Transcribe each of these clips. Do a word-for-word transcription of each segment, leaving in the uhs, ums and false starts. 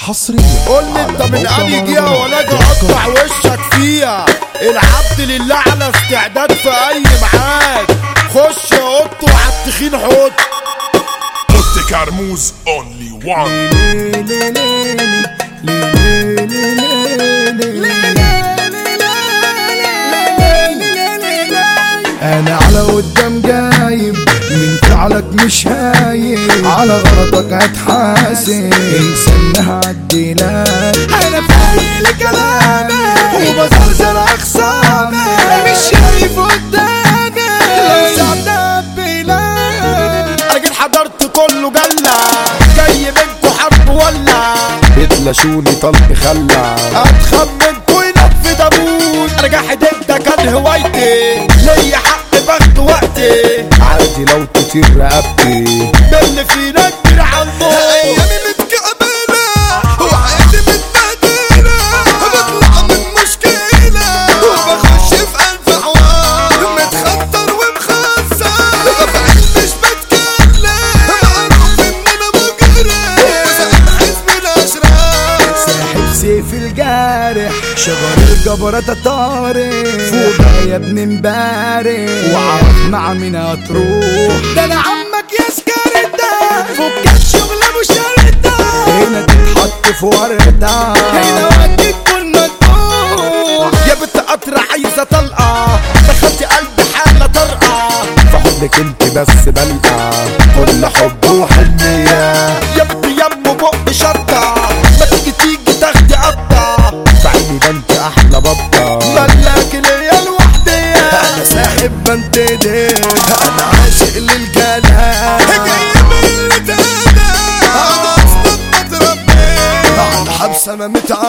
حصريا قول لي انت من انهي جهه وانا اجي اقطع وشك فيها. العبد لله على استعداد في اي ميعاد. خش يا قط وعلى التخين حط. قط كرموز اونلي وان. انا على قدام جايب من فعلك مش هايب، على غلطك هتحاسب انسان هعديلك. انا فايل كلامك وبزرزر اخصامك، مش شايف قدامك لو سعدت بلاد. انا جيت حضرت كله جلة، جاي منكو حرب ولا بتلاشوني طلق خلع، اتخمنكو ينفذ ابوي. انا جاحد انت كان هوايتي، ليا حق باخد وقتي، عادي لو تطير رقبتي باللي فينا كبير عنده. ايامي متكعبلة وحياتي متبهدلة، بطلع من مشكلة وبخش في ألف حوار، متخطر ومخسر بفعل مش بتكلم، معروف ان انا مجرم وساعد حزب الاشرار. ساحب سيف الجارح شجر الجبرات طارق، فوق يا ابن امبارح وعرف مع مين هتروح. ده انا عمك يا سكرتة، فك الشغل ابو شرطة، هنا تتحط في وردة، هنا وقتك كل مدفوع. يا بنت قطرة عايزة طلقة، دخلتي قلبي حالة طرقة، في حضنك انت بس بلقى كل حب وحنية. يا بنت يمه بق شطة، ما تيجي تيجي تاخدي قطة، في عيني ده انت احلى بطة، ملاك ليا الوحدية. انا ساحب بنت ايديك، انا عاشق للجلال، جاي من اللي تهدى انا اصلا متربي، على الحبس انا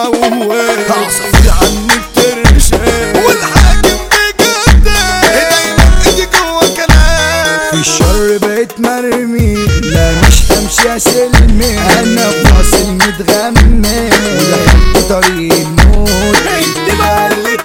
متعود، عصافير عني بترشق، والحاكم بجد دايما ايدي جوا كلام. في الشر بقيت مرمي، لا مش همشي يا سلمي، انا فاصل متغمي ودخلت طريق الموت. انت مقلت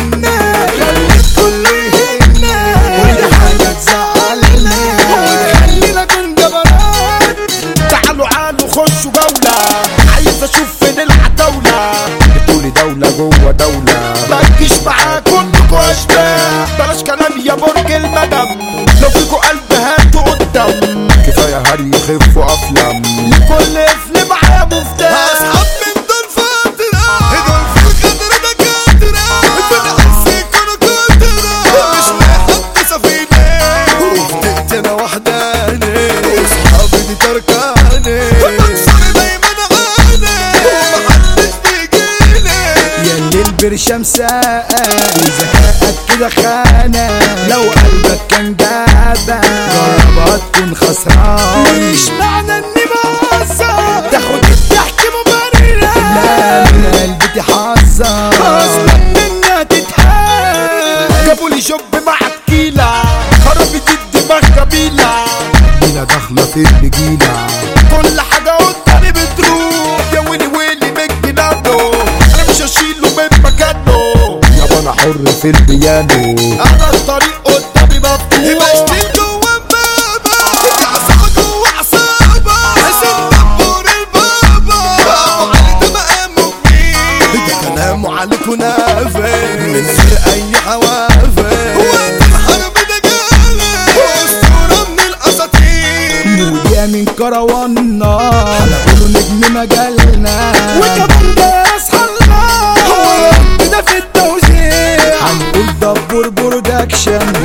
منك خليت كله يهمنا، ودي حاجة تزعلنا وتخلينا كن جبرات. تعالوا عالوا خشوا جولة، عايز اشوف فين العتاولة، بتقولي دولة جوه دولة، ما تجيش معاه كلكوا اشباح. بلاش كلام يا برج المدام، لو فيكوا قلب هاتوا قدام، كفاية هري يخفوا افلام، لكل قفل معاه مفتاح. اصحاب من دول فترة دول في القدر دكاترة، في العز يكونوا كترة، مش لاحق سفينة وفتقت انا وحداني واصحابي دي تركاني، بكسر دايما عاني ومحدش بيجيلي. يا اللي البرشام ساقة وذكائك كده خانة، لو قلبك كان جابة جربها تكون خسران. مش معنى اني بهزر تاخد الضحك مبررة، لا من قلبي حظة اصلا منها تتهان. جابولي شوب مع تكيلة، خربت الدماغ قبيلة، بينا داخلة في النجيلة، كل حاجة قدامي بتروح. يا ويلي ويلي من جنانه، انا مش هشيله من مكانه، يابا انا حر في البيانو، انا الطريق قدامي مفتوح. بشتي جوا بابا عصابة جوا عصابة، حسن دبور البابا ابو علي ده مقامه كبير، ده كلامه عليكوا نافذ من غير اي حوافز، وقت الحرب ده جاله واسطورة من الاساطير، موديا من كرواننا هنقوله نجم مجالنا، وكمان ده اصحى الله، هو ربنا في التوزيع، هنقول دبور برودكشن